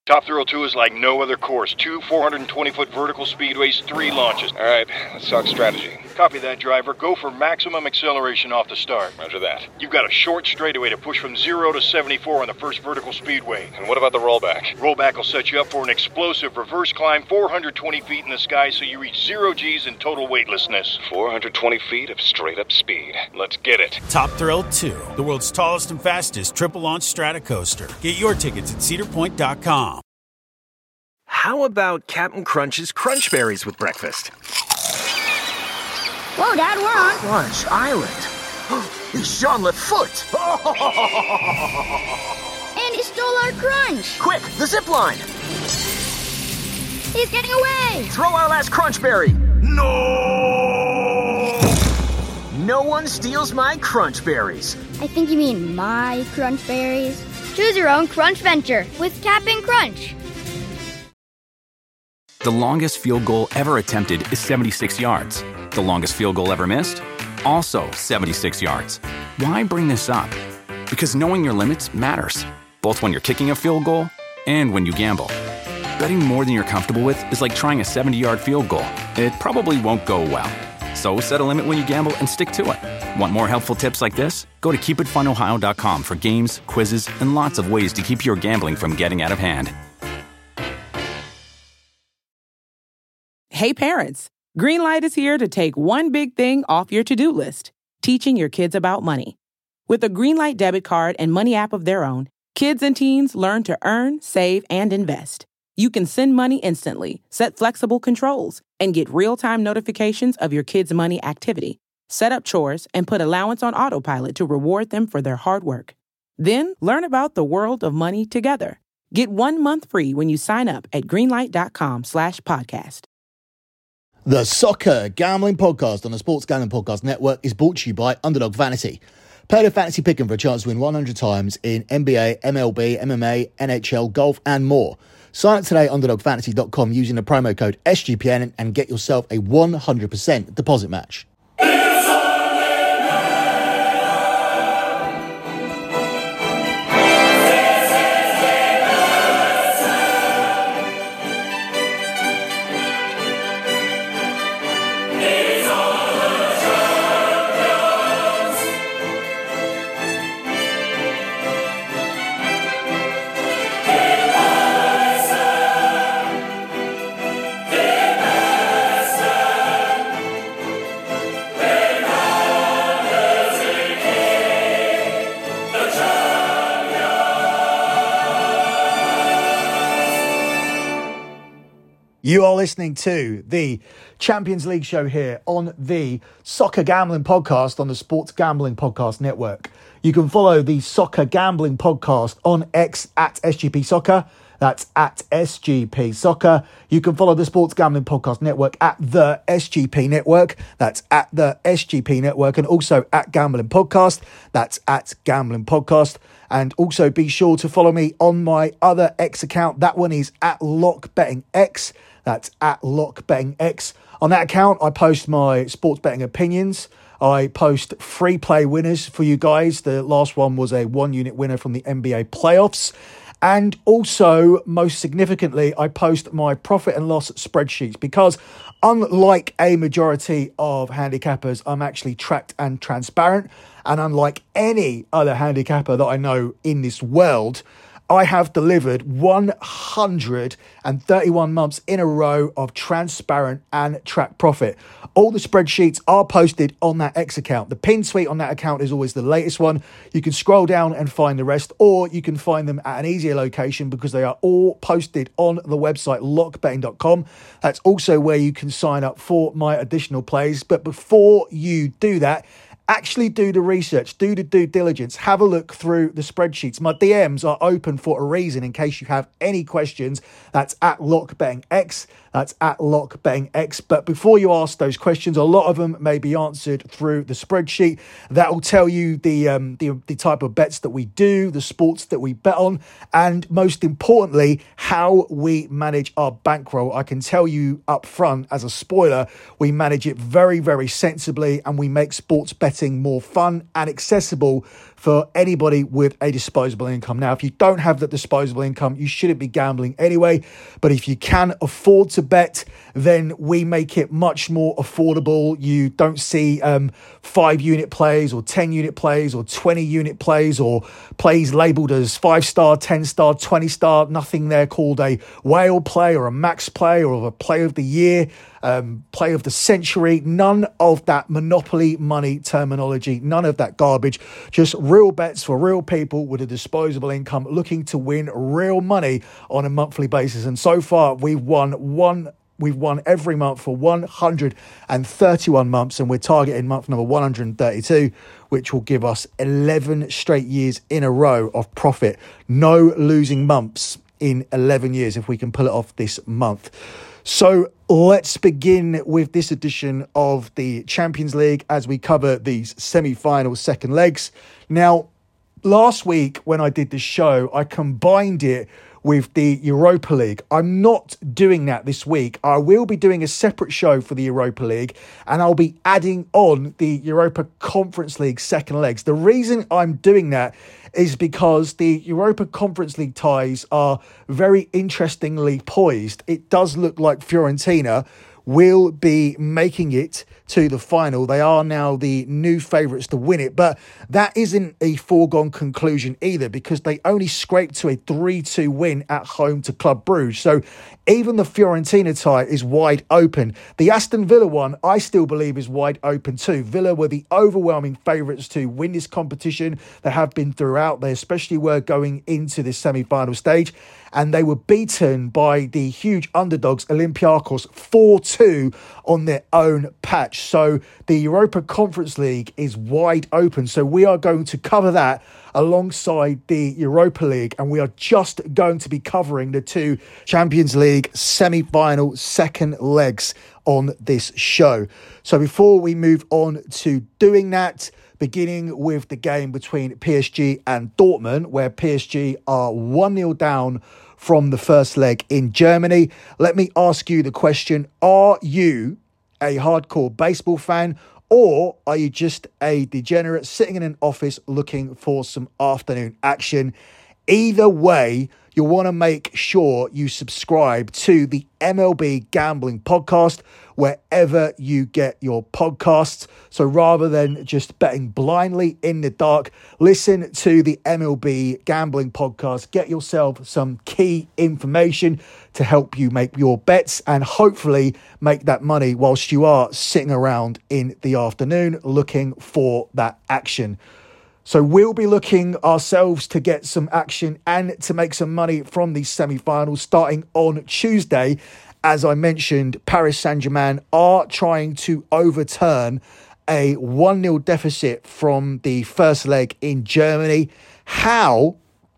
Top Thrill 2 is like no other course. 2 420-foot vertical speedways, 3 launches. All right, let's talk strategy. Copy that, driver. Go for maximum acceleration off the start. Roger that. You've got a short straightaway to push from 0 to 74 on the first vertical speedway. And what about the rollback? Rollback will set you up for an explosive reverse climb 420 feet in the sky so you reach 0 G's in total weightlessness. 420 feet of straight-up speed. Let's get it. Top Thrill 2, the world's tallest and fastest triple-launch stratocoaster. Get your tickets at cedarpoint.com. How about Captain Crunch's Crunch Berries with breakfast? Whoa, Dad, we're on Crunch Island. It's Jean-Luc Foot. And he stole our crunch. Quick, the zip line. He's getting away. Throw our last Crunch Berry. No! No one steals my Crunch Berries. I think you mean my crunch berries. Choose your own crunch venture with Cap'n Crunch. The longest field goal ever attempted is 76 yards. The longest field goal ever missed? Also 76 yards. Why bring this up? Because knowing your limits matters, both when you're kicking a field goal and when you gamble. Betting more than you're comfortable with is like trying a 70-yard field goal. It probably won't go well. So set a limit when you gamble and stick to it. Want more helpful tips like this? Go to keepitfunohio.com for games, quizzes, and lots of ways to keep your gambling from getting out of hand. Hey parents, Greenlight is here to take one big thing off your to-do list, teaching your kids about money. With a Greenlight debit card and money app of their own, kids and teens learn to earn, save, and invest. You can send money instantly, set flexible controls, and get real-time notifications of your kids' money activity. Set up chores and put allowance on autopilot to reward them for their hard work. Then learn about the world of money together. Get 1 month free when you sign up at greenlight.com/podcast. The Soccer Gambling Podcast on the Sports Gambling Podcast Network is brought to you by Underdog Vanity. Play the fantasy pick'em for a chance to win 100 times in NBA, MLB, MMA, NHL, golf, and more. Sign up today at UnderdogFantasy.com using the promo code SGPN and get yourself a 100% deposit match. You are listening to the Champions League show here on the Soccer Gambling Podcast on the Sports Gambling Podcast Network. You can follow the Soccer Gambling Podcast on X at SGP Soccer. That's at SGP Soccer. You can follow the Sports Gambling Podcast Network at the SGP Network. That's at the SGP Network. And also at Gambling Podcast. That's at Gambling Podcast. And also be sure to follow me on my other X account. That one is at Lock Betting X. That's at Lock Betting X. On that account, I post my sports betting opinions. I post free play winners for you guys. The last one was a 1-unit winner from the NBA playoffs. And also, most significantly, I post my profit and loss spreadsheets because unlike a majority of handicappers, I'm actually tracked and transparent. And unlike any other handicapper that I know in this world, I have delivered 131 months in a row of transparent and track profit. All the spreadsheets are posted on that X account. The pinned tweet on that account is always the latest one. You can scroll down and find the rest, or you can find them at an easier location because they are all posted on the website lockbetting.com. That's also where you can sign up for my additional plays. But before you do that, actually do the research, do the due diligence, have a look through the spreadsheets. My DMs are open for a reason in case you have any questions. That's at LockBettingX. That's at LockBettingX. But before you ask those questions, a lot of them may be answered through the spreadsheet. That will tell you the type of bets that we do, the sports that we bet on, and most importantly, how we manage our bankroll. I can tell you up front, as a spoiler, we manage it very, very sensibly, and we make sports betting more fun and accessible for anybody with a disposable income. Now, if you don't have that disposable income, you shouldn't be gambling anyway. But if you can afford to bet, then we make it much more affordable. You don't see 5-unit plays or 10-unit plays or 20-unit plays or plays labelled as 5-star, 10-star, 20-star. Nothing there called a whale play or a max play or a play of the year, play of the century. None of that monopoly money terminology, none of that garbage. Just real bets for real people with a disposable income looking to win real money on a monthly basis. And so far, we've won every month for 131 months, and we're targeting month number 132, which will give us 11 straight years in a row of profit. No losing months in 11 years if we can pull it off this month. So let's begin with this edition of the Champions League as we cover these semi-final second legs. Now, last week when I did this show, I combined it with the Europa League. I'm not doing that this week. I will be doing a separate show for the Europa League, and I'll be adding on the Europa Conference League second legs. The reason I'm doing that is because the Europa Conference League ties are very interestingly poised. It does look like Fiorentina will be making it to the final. They are now the new favourites to win it, but that isn't a foregone conclusion either, because they only scraped to a 3-2 win at home to Club Brugge. So even the Fiorentina tie is wide open. The Aston Villa one, I still believe, is wide open too. Villa were the overwhelming favourites to win this competition. They have been throughout. They especially were going into this semi-final stage, and they were beaten by the huge underdogs Olympiacos 4-2 on their own patch. So the Europa Conference League is wide open. So we are going to cover that alongside the Europa League, and we are just going to be covering the two Champions League semi-final second legs on this show. So before we move on to doing that, beginning with the game between PSG and Dortmund, where PSG are 1-0 down from the first leg in Germany. Let me ask you the question: are you a hardcore baseball fan, or are you just a degenerate sitting in an office looking for some afternoon action? Either way, you'll want to make sure you subscribe to the MLB Gambling Podcast wherever you get your podcasts. So rather than just betting blindly in the dark, listen to the MLB Gambling Podcast. Get yourself some key information to help you make your bets and hopefully make that money whilst you are sitting around in the afternoon looking for that action. So we'll be looking ourselves to get some action and to make some money from these semi-finals starting on Tuesday. As I mentioned, Paris Saint-Germain are trying to overturn a 1-0 deficit from the first leg in Germany. How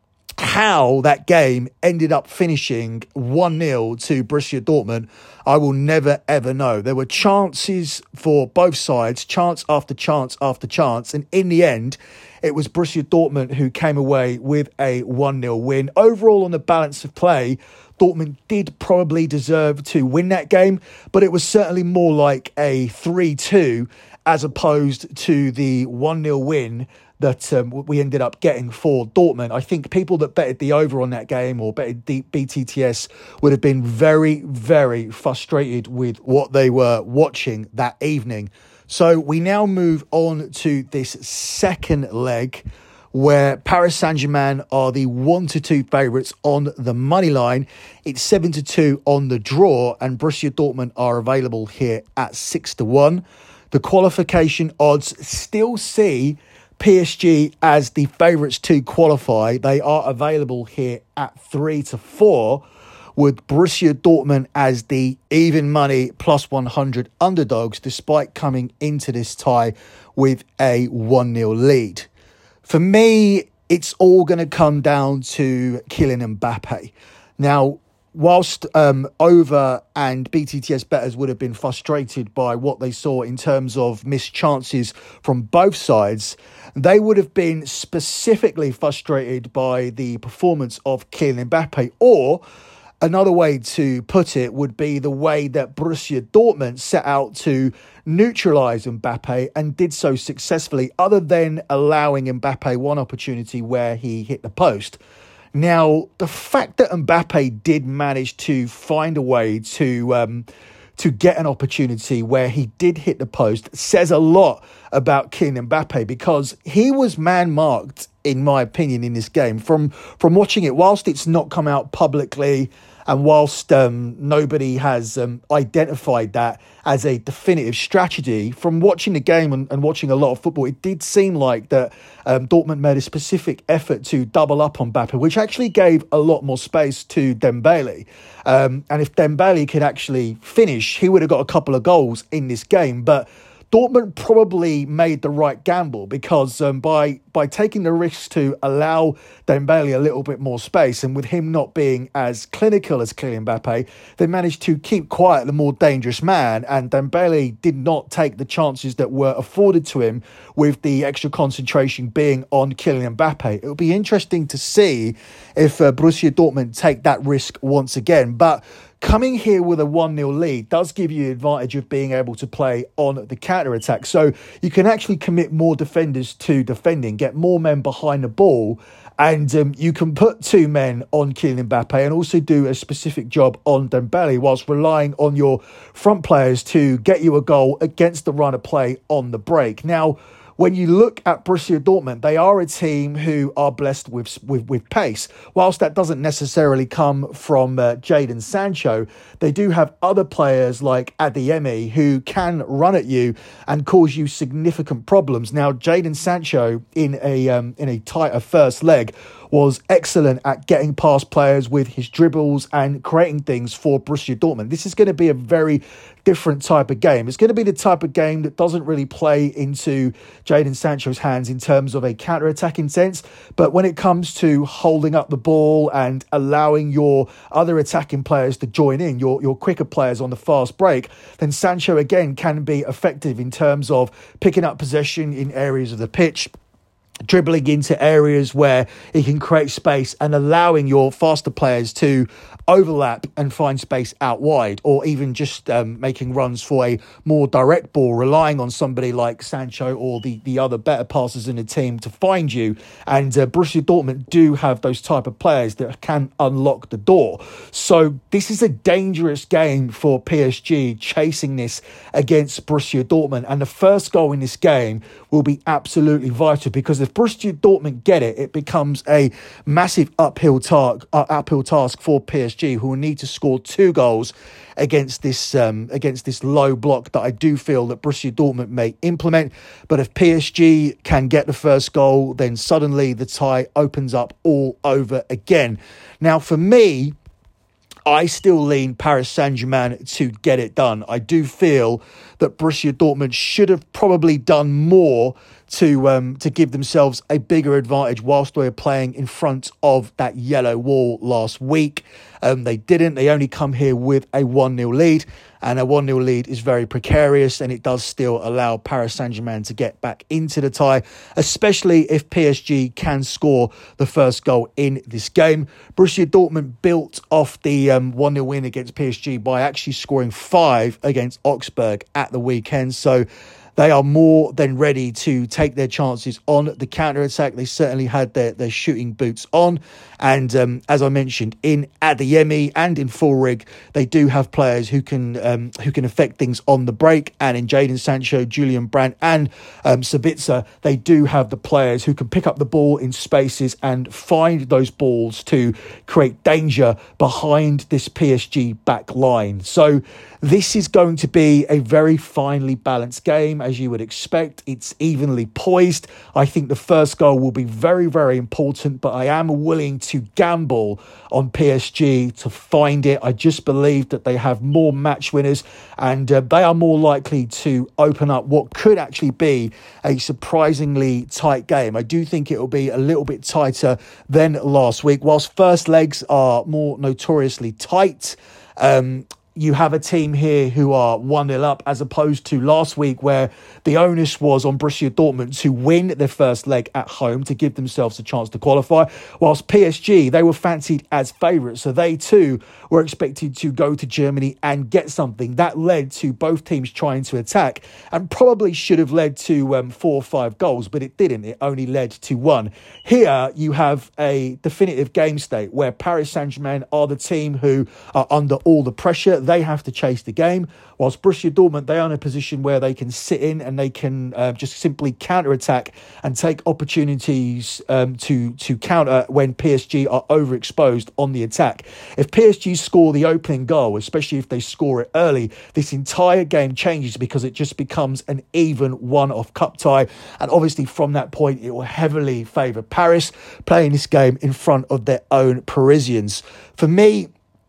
that game ended up finishing 1-0 to Borussia Dortmund, I will never, ever know. There were chances for both sides, chance after chance after chance, and in the end, it was Borussia Dortmund who came away with a 1-0 win. Overall, on the balance of play, Dortmund did probably deserve to win that game, but it was certainly more like a 3-2 as opposed to the 1-0 win that we ended up getting for Dortmund. I think people that betted the over on that game or betted BTTS would have been very, very frustrated with what they were watching that evening. So we now move on to this second leg, where Paris Saint-Germain are the 1-2 favourites on the money line. It's 7-2 on the draw, and Borussia Dortmund are available here at 6-1. The qualification odds still see PSG as the favourites to qualify. They are available here at 3-4, with Borussia Dortmund as the even money plus 100 underdogs, despite coming into this tie with a 1-0 lead. For me, it's all going to come down to Kylian Mbappe. Now, whilst Over and BTTS bettors would have been frustrated by what they saw in terms of missed chances from both sides, they would have been specifically frustrated by the performance of Kylian Mbappe, or another way to put it would be the way that Borussia Dortmund set out to neutralise Mbappe and did so successfully, other than allowing Mbappe one opportunity where he hit the post. Now, the fact that Mbappe did manage to find a way to get an opportunity where he did hit the post says a lot about Kylian Mbappe, because he was man-marked, in my opinion, in this game. From watching it, whilst it's not come out publicly and whilst nobody has identified that as a definitive strategy, from watching the game and watching a lot of football, it did seem like that Dortmund made a specific effort to double up on Mbappe, which actually gave a lot more space to Dembele. And if Dembele could actually finish, he would have got a couple of goals in this game. But Dortmund probably made the right gamble, because by taking the risk to allow Dembele a little bit more space, and with him not being as clinical as Kylian Mbappe, they managed to keep quiet the more dangerous man, and Dembele did not take the chances that were afforded to him, with the extra concentration being on Kylian Mbappe. It'll be interesting to see if Borussia Dortmund take that risk once again, but coming here with a 1-0 lead does give you the advantage of being able to play on the counter-attack. So you can actually commit more defenders to defending, get more men behind the ball, and you can put two men on Kylian Mbappe and also do a specific job on Dembele, whilst relying on your front players to get you a goal against the run of play on the break. Now, when you look at Borussia Dortmund, they are a team who are blessed with pace. Whilst that doesn't necessarily come from Jadon Sancho, they do have other players like Adeyemi who can run at you and cause you significant problems. Now, Jadon Sancho in a tighter first leg was excellent at getting past players with his dribbles and creating things for Borussia Dortmund. This is going to be a very different type of game. It's going to be the type of game that doesn't really play into Jadon Sancho's hands in terms of a counter-attacking sense, but when it comes to holding up the ball and allowing your other attacking players to join in, your quicker players on the fast break, then Sancho again can be effective in terms of picking up possession in areas of the pitch, dribbling into areas where he can create space and allowing your faster players to overlap and find space out wide, or even just making runs for a more direct ball, relying on somebody like Sancho or the other better passers in the team to find you. And Borussia Dortmund do have those type of players that can unlock the door. So this is a dangerous game for PSG, chasing this against Borussia Dortmund. And the first goal in this game will be absolutely vital, because if Borussia Dortmund get it, it becomes a massive uphill task for PSG, who will need to score 2 goals against this low block that I do feel that Borussia Dortmund may implement. But if PSG can get the first goal, then suddenly the tie opens up all over again. Now, for me, I still lean Paris Saint-Germain to get it done. I do feel that Borussia Dortmund should have probably done more to give themselves a bigger advantage whilst they were playing in front of that yellow wall last week. They didn't. They only come here with a 1-0 lead, and a 1-0 lead is very precarious, and it does still allow Paris Saint-Germain to get back into the tie, especially if PSG can score the first goal in this game. Borussia Dortmund built off the 1-0 win against PSG by actually scoring 5 against Augsburg at the weekend, so they are more than ready to take their chances on the counter-attack. They certainly had their shooting boots on. And as I mentioned, in Adeyemi and in Fulrig, they do have players who can affect things on the break. And in Jadon Sancho, Julian Brandt and Sabitzer, they do have the players who can pick up the ball in spaces and find those balls to create danger behind this PSG back line. So this is going to be a very finely balanced game, as you would expect. It's evenly poised. I think the first goal will be very, very important, but I am willing to gamble on PSG to find it. I just believe that they have more match winners, and they are more likely to open up what could actually be a surprisingly tight game. I do think it will be a little bit tighter than last week. Whilst first legs are more notoriously tight, you have a team here who are 1-0 up, as opposed to last week where the onus was on Borussia Dortmund to win their first leg at home to give themselves a chance to qualify, whilst PSG, they were fancied as favourites, so they too were expected to go to Germany and get something. That led to both teams trying to attack and probably should have led to 4 or 5 goals, but it didn't. It only led to 1. Here you have a definitive game state where Paris Saint-Germain are the team who are under all the pressure. They have to chase the game, whilst Borussia Dortmund, they are in a position where they can sit in and they can just simply counter-attack and take opportunities to counter when PSG are overexposed on the attack. If PSG score the opening goal, especially if they score it early, this entire game changes because it just becomes an even one-off cup tie. And obviously from that point, it will heavily favour Paris playing this game in front of their own Parisians. For me,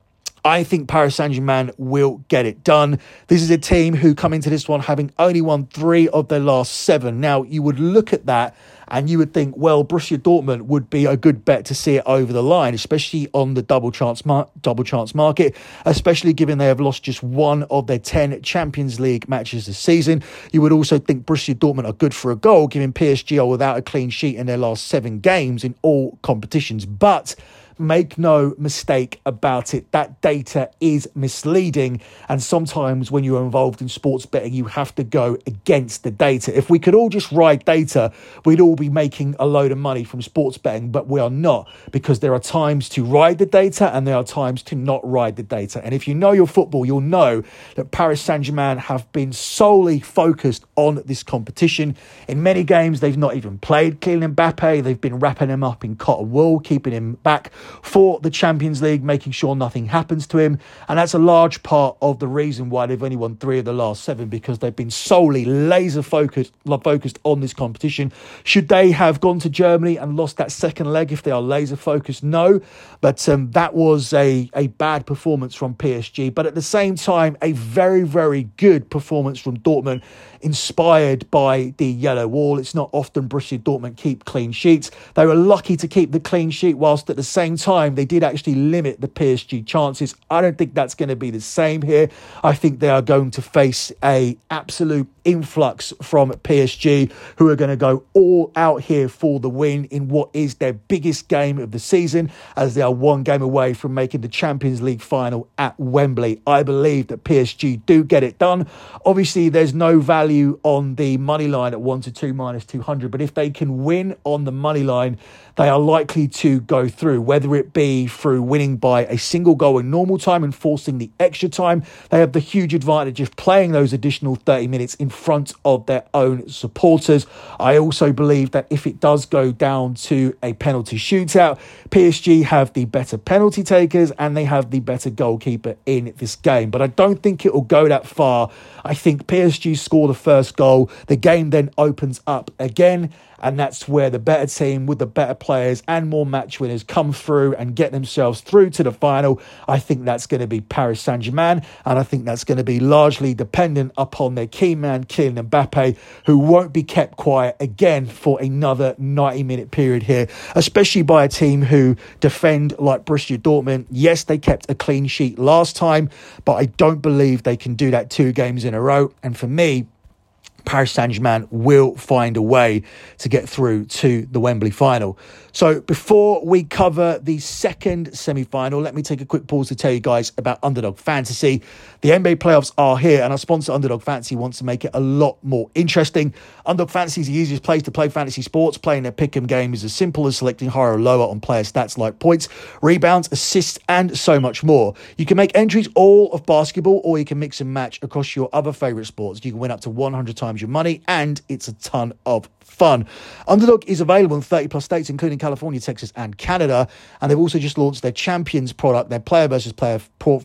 I think Paris Saint-Germain will get it done. This is a team who come into this one having only won 3 of their last 7. Now, you would look at that and you would think, well, Borussia Dortmund would be a good bet to see it over the line, especially on the double chance market, especially given they have lost just 1 of their 10 Champions League matches this season. You would also think Borussia Dortmund are good for a goal, given PSG are without a clean sheet in their last 7 games in all competitions. But make no mistake about it, that data is misleading, and sometimes when you're involved in sports betting, you have to go against the data. If we could all just ride data, we'd all be making a load of money from sports betting, but we are not, because there are times to ride the data and there are times to not ride the data. And if you know your football, you'll know that Paris Saint-Germain have been solely focused on this competition. In many games, they've not even played Kylian Mbappe. They've been wrapping him up in cotton wool, keeping him back for the Champions League, making sure nothing happens to him. And that's a large part of the reason why they've only won 3 of the last 7, because they've been solely laser focused on this competition. Should they have gone to Germany and lost that second leg if they are laser focused? No, but that was a bad performance from PSG. But at the same time, a very, very good performance from Dortmund, inspired by the yellow wall. It's not often Borussia Dortmund keep clean sheets. They were lucky to keep the clean sheet, whilst at the same time they did actually limit the PSG chances. I don't think that's going to be the same here. I think they are going to face a absolute influx from PSG, who are going to go all out here for the win in what is their biggest game of the season, as they are 1 game away from making the Champions League final at Wembley. I believe that PSG do get it done. Obviously, there's no value on the money line at 1-2 minus 200, but if they can win on the money line, they are likely to go through, whether it be through winning by a single goal in normal time and forcing the extra time. They have the huge advantage of playing those additional 30 minutes in front of their own supporters. I also believe that if it does go down to a penalty shootout, PSG have the better penalty takers and they have the better goalkeeper in this game. But I don't think it will go that far. I think PSG score the first goal. The game then opens up again, and that's where the better team with the better players and more match winners come through and get themselves through to the final. I think that's going to be Paris Saint-Germain, and I think that's going to be largely dependent upon their key man, Kylian Mbappe, who won't be kept quiet again for another 90-minute period here, especially by a team who defend like Borussia Dortmund. Yes, they kept a clean sheet last time, but I don't believe they can do that 2 games in a row. And for me, Paris Saint-Germain will find a way to get through to the Wembley final. So before we cover the second semi-final, let me take a quick pause to tell you guys about Underdog Fantasy. The NBA playoffs are here, and our sponsor Underdog Fantasy wants to make it a lot more interesting. Underdog Fantasy is the easiest place to play fantasy sports. Playing their pick'em game is as simple as selecting higher or lower on player stats like points, rebounds, assists, and so much more. You can make entries all of basketball, or you can mix and match across your other favourite sports. You can win up to 100 times your money, and it's a ton of fun. Underdog is available in 30 plus states, including California, Texas, and Canada. And they've also just launched their Champions product, their player versus player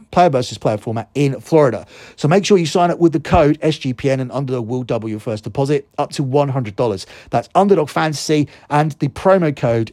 format in Florida. So make sure you sign up with the code SGPN, and Underdog will double your first deposit up to $100. That's Underdog Fantasy and the promo code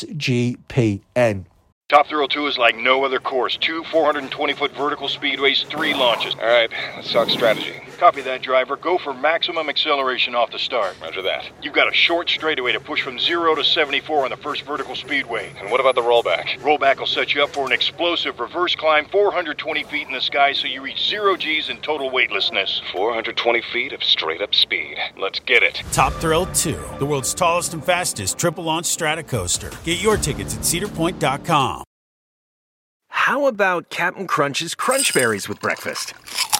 SGPN. Top Thrill 2 is like no other course. 2 420-foot vertical speedways, 3 launches. All right, let's talk strategy. Copy that, driver. Go for maximum acceleration off the start. Roger that. You've got a short straightaway to push from 0 to 74 on the first vertical speedway. And what about the rollback? Rollback will set you up for an explosive reverse climb 420 feet in the sky so you reach 0 G's in total weightlessness. 420 feet of straight-up speed. Let's get it. Top Thrill 2, the world's tallest and fastest triple-launch Stratocoaster. Get your tickets at cedarpoint.com. How about Captain Crunch's Crunch Berries with breakfast?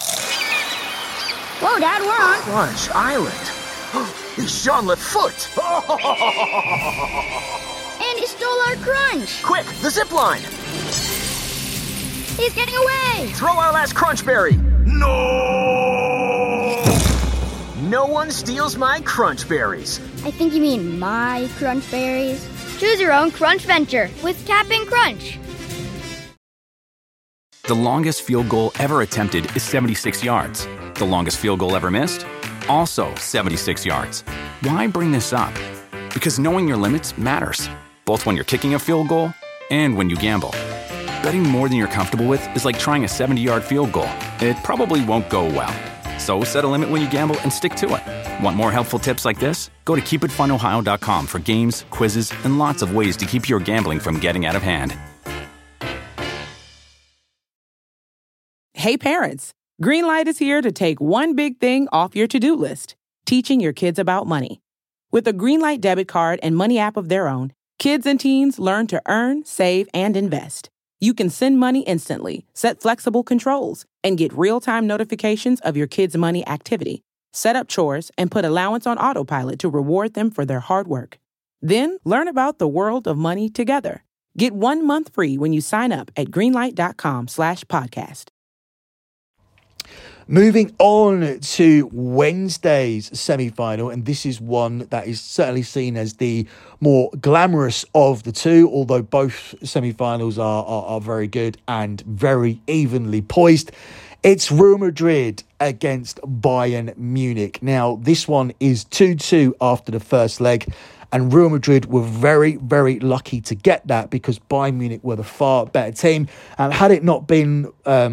Whoa, Dad, we're on. Crunch Island. It's Jean Lafoot. And he stole our crunch. Quick, the zip line. He's getting away. Throw our last crunch berry. No! No one steals my crunch berries. I think you mean my crunch berries. Choose your own crunch venture with Cap'n Crunch. The longest field goal ever attempted is 76 yards. The longest field goal ever missed? Also 76 yards. Why bring this up? Because knowing your limits matters, both when you're kicking a field goal and when you gamble. Betting more than you're comfortable with is like trying a 70-yard field goal. It probably won't go well. So set a limit when you gamble and stick to it. Want more helpful tips like this? Go to keepitfunohio.com for games, quizzes, and lots of ways to keep your gambling from getting out of hand. Hey parents, Greenlight is here to take one big thing off your to-do list, teaching your kids about money. With a Greenlight debit card and money app of their own, kids and teens learn to earn, save, and invest. You can send money instantly, set flexible controls, and get real-time notifications of your kids' money activity. Set up chores and put allowance on autopilot to reward them for their hard work. Then learn about the world of money together. Get 1 month free when you sign up at greenlight.com/podcast. Moving on to Wednesday's semi-final, and this is one that is certainly seen as the more glamorous of the two, although both semi-finals are very good and very evenly poised. It's Real Madrid against Bayern Munich. Now, this one is 2-2 after the first leg, and Real Madrid were very, very lucky to get that because Bayern Munich were the far better team. And had it not been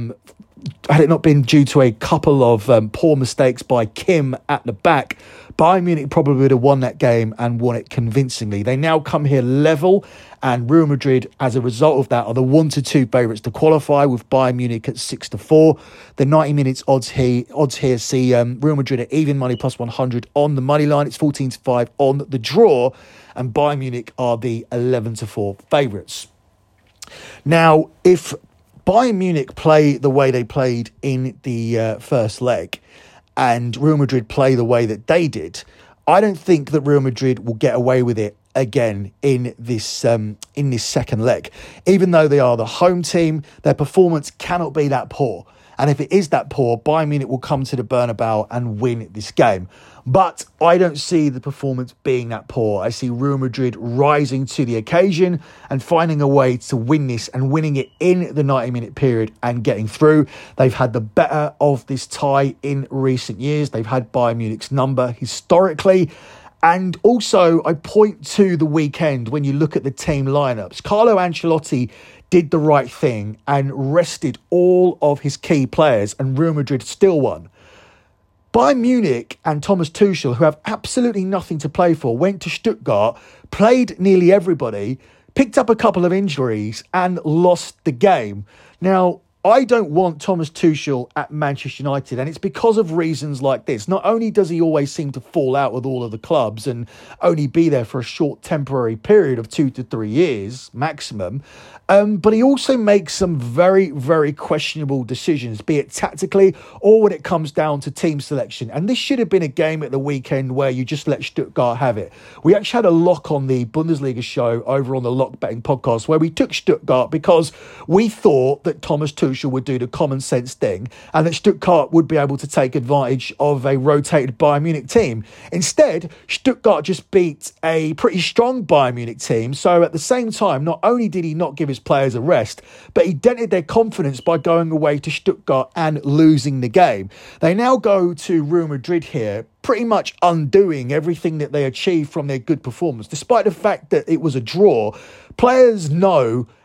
due to a couple of poor mistakes by Kim at the back, Bayern Munich probably would have won that game and won it convincingly. They now come here level, and Real Madrid, as a result of that, are the 1-2 favourites to qualify, with Bayern Munich at 6-4. The 90 minutes odds here see Real Madrid at even money plus 100 on the money line. It's 14-5 on the draw, and Bayern Munich are the 11-4 favourites. Now, if Bayern Munich play the way they played in the first leg and Real Madrid play the way that they did, I don't think that Real Madrid will get away with it again in this second leg. Even though they are the home team, their performance cannot be that poor. And if it is that poor, Bayern Munich will come to the Bernabeu and win this game. But I don't see the performance being that poor. I see Real Madrid rising to the occasion and finding a way to win this and winning it in the 90-minute period and getting through. They've had the better of this tie in recent years. They've had Bayern Munich's number historically. And also, I point to the weekend when you look at the team lineups. Carlo Ancelotti did the right thing and rested all of his key players, and Real Madrid still won. Bayern Munich and Thomas Tuchel, who have absolutely nothing to play for, went to Stuttgart, played nearly everybody, picked up a couple of injuries and lost the game. Now, I don't want Thomas Tuchel at Manchester United, and it's because of reasons like this. Not only does he always seem to fall out with all of the clubs and only be there for a short temporary period of 2 to 3 years maximum, but he also makes some very, very questionable decisions, be it tactically or when it comes down to team selection. And this should have been a game at the weekend where you just let Stuttgart have it. We actually had a lock on the Bundesliga show over on the Lock Betting podcast where we took Stuttgart because we thought that Thomas Tuchel would do the common sense thing and that Stuttgart would be able to take advantage of a rotated Bayern Munich team. Instead, Stuttgart just beat a pretty strong Bayern Munich team. So at the same time, not only did he not give his players a rest, but he dented their confidence by going away to Stuttgart and losing the game. They now go to Real Madrid here, pretty much undoing everything that they achieved from their good performance. Despite the fact that it was a draw, players know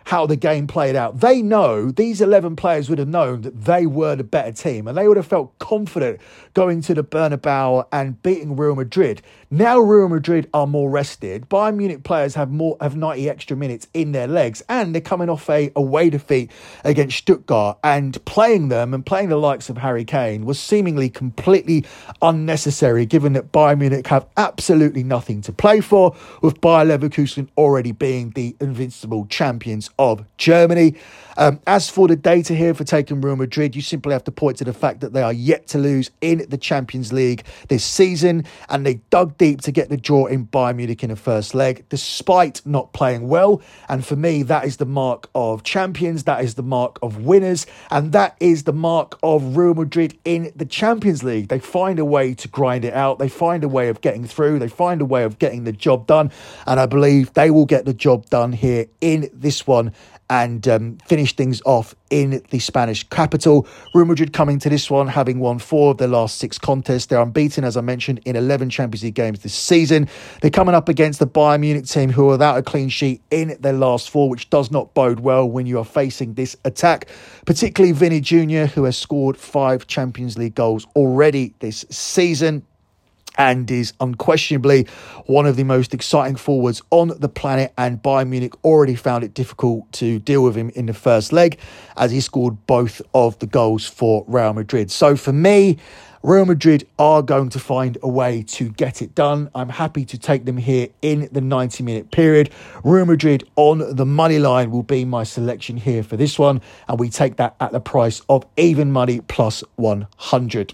how the game played out. They know, these 11 players would have known that they were the better team, and they would have felt confident going to the Bernabeu and beating Real Madrid. Now Real Madrid are more rested. Bayern Munich players have 90 extra minutes in their legs, and they're coming off a away defeat against Stuttgart, and playing them and playing the likes of Harry Kane was seemingly completely unnecessary, given that Bayern Munich have absolutely nothing to play for, with Bayer Leverkusen already being the invincible champions of Germany. As for the data here for taking Real Madrid, you simply have to point to the fact that they are yet to lose in the Champions League this season, and they dug deep to get the draw in Bayern Munich in the first leg, despite not playing well. And for me, that is the mark of champions, that is the mark of winners, and that is the mark of Real Madrid in the Champions League. They find a way to grind it out, they find a way of getting through, they find a way of getting the job done, and I believe they will get the job done here in this one and finish things off in the Spanish capital. Real Madrid coming to this one having won 4 of their last 6 contests. They're unbeaten, as I mentioned, in 11 Champions League games this season. They're coming up against the Bayern Munich team, who are without a clean sheet in their last 4, which does not bode well when you are facing this attack, particularly Vinny Jr., who has scored 5 Champions League goals already this season, and is unquestionably one of the most exciting forwards on the planet, and Bayern Munich already found it difficult to deal with him in the first leg, as he scored both of the goals for Real Madrid. So for me, Real Madrid are going to find a way to get it done. I'm happy to take them here in the 90-minute period. Real Madrid on the money line will be my selection here for this one, and we take that at the price of even money plus 100.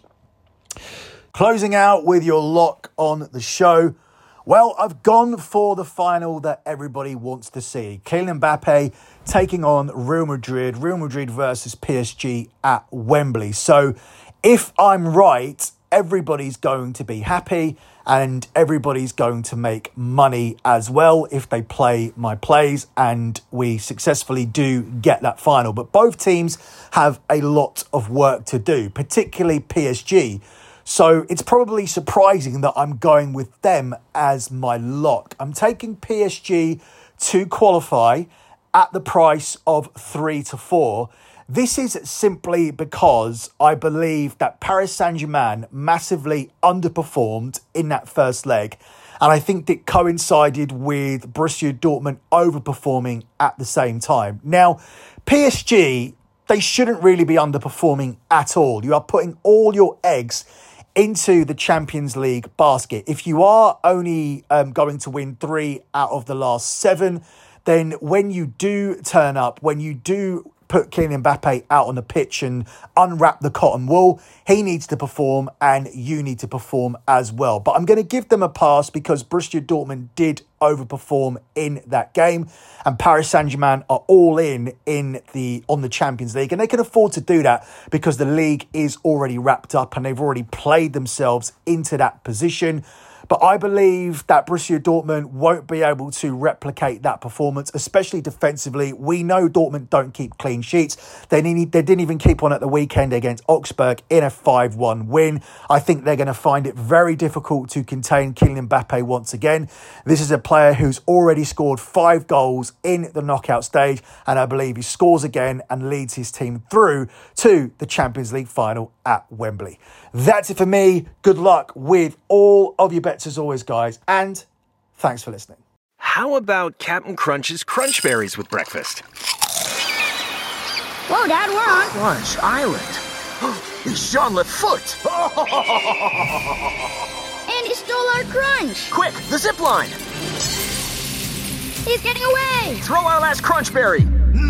Closing out with your lock on the show. Well, I've gone for the final that everybody wants to see. Kylian Mbappe taking on Real Madrid. Real Madrid versus PSG at Wembley. So if I'm right, everybody's going to be happy and everybody's going to make money as well if they play my plays and we successfully do get that final. But both teams have a lot of work to do, particularly PSG. So it's probably surprising that I'm going with them as my lock. I'm taking PSG to qualify at the price of 3-4. This is simply because I believe that Paris Saint-Germain massively underperformed in that first leg. And I think it coincided with Borussia Dortmund overperforming at the same time. Now, PSG, they shouldn't really be underperforming at all. You are putting all your eggs into the Champions League basket. If you are only going to win 3 out of the last 7, then when you do turn up, when you do put Kylian Mbappe out on the pitch and unwrap the cotton wool, he needs to perform and you need to perform as well. But I'm going to give them a pass because Borussia Dortmund did overperform in that game, and Paris Saint-Germain are all on the Champions League, and they can afford to do that because the league is already wrapped up and they've already played themselves into that position. But I believe that Borussia Dortmund won't be able to replicate that performance, especially defensively. We know Dortmund don't keep clean sheets. They didn't even keep one at the weekend against Augsburg in a 5-1 win. I think they're going to find it very difficult to contain Kylian Mbappe once again. This is a player who's already scored 5 goals in the knockout stage, and I believe he scores again and leads his team through to the Champions League final at Wembley. That's it for me. Good luck with all of your bets as always, guys, and thanks for listening. How about Captain Crunch's Crunch Berries with breakfast? Whoa, Dad, we're on Crunch Island. He's Jean Lafoot. And he stole our crunch. Quick, the zip line. He's getting away. Throw our last Crunch Berry.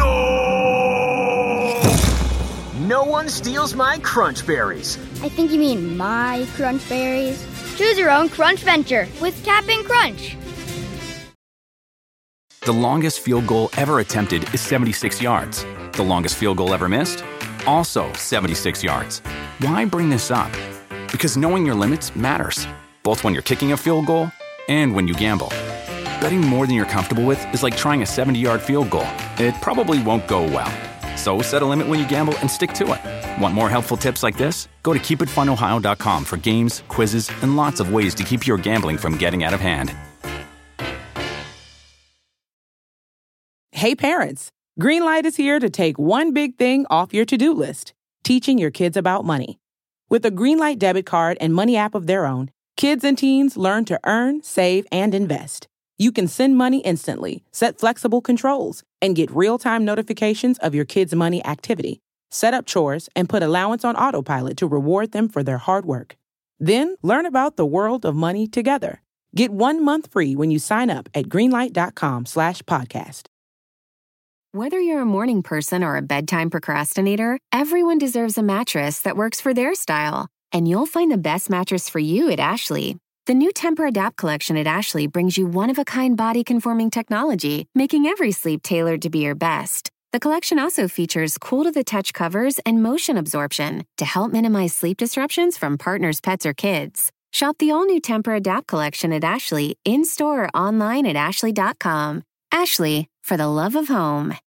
No one steals my Crunch Berries. I think you mean my Crunch Berries. Choose your own Crunch Venture with Captain Crunch. The longest field goal ever attempted is 76 yards. The longest field goal ever missed? Also 76 yards. Why bring this up? Because knowing your limits matters, both when you're kicking a field goal and when you gamble. Betting more than you're comfortable with is like trying a 70-yard field goal. It probably won't go well. So set a limit when you gamble and stick to it. Want more helpful tips like this? Go to keepitfunohio.com for games, quizzes, and lots of ways to keep your gambling from getting out of hand. Hey, parents, Greenlight is here to take one big thing off your to-do list, teaching your kids about money. With a Greenlight debit card and money app of their own, kids and teens learn to earn, save, and invest. You can send money instantly, set flexible controls, and get real-time notifications of your kids' money activity. Set up chores and put allowance on autopilot to reward them for their hard work. Then learn about the world of money together. Get 1 month free when you sign up at greenlight.com/podcast. Whether you're a morning person or a bedtime procrastinator, everyone deserves a mattress that works for their style. And you'll find the best mattress for you at Ashley. The new Tempur-Adapt collection at Ashley brings you one-of-a-kind body-conforming technology, making every sleep tailored to be your best. The collection also features cool-to-the-touch covers and motion absorption to help minimize sleep disruptions from partners, pets, or kids. Shop the all-new Tempur-Adapt collection at Ashley, in-store or online at ashley.com. Ashley, for the love of home.